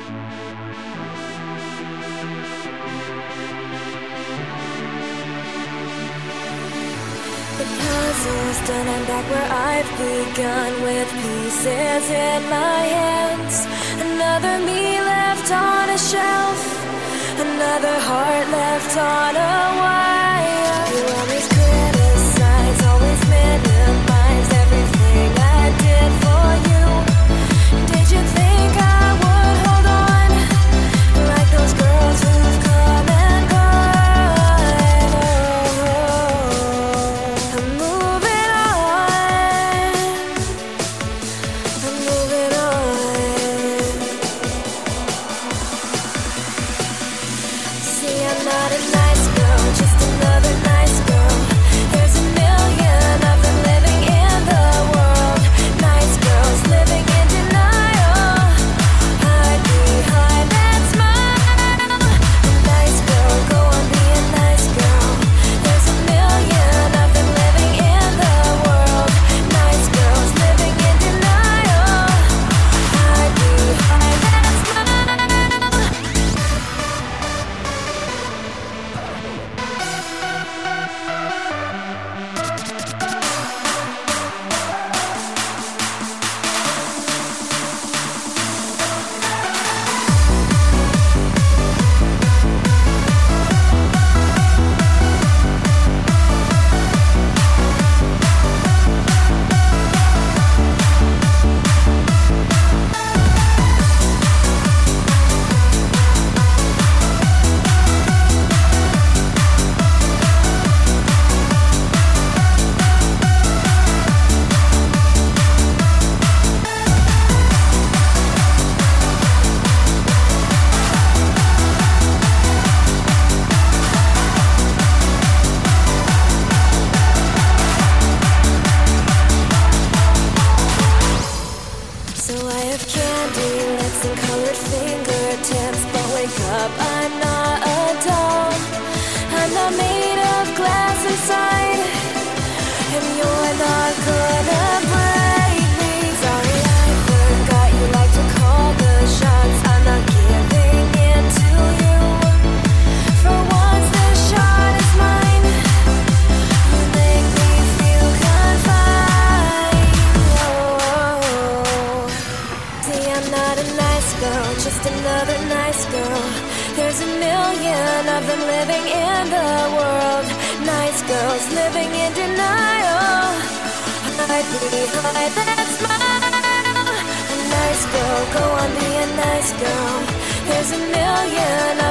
The puzzle's done, I'm back where I've begun, with pieces in my hands. Another me left on a shelf, another heart left on a wire. You always criticize, always minimize everything I did for you. Did you think I would hold on like those girls who've come and gone? Just another nice girl. There's a million of them living in the world. Nice girls living in denial. Hide behind that smile. A nice girl, go on, be a nice girl. There's a million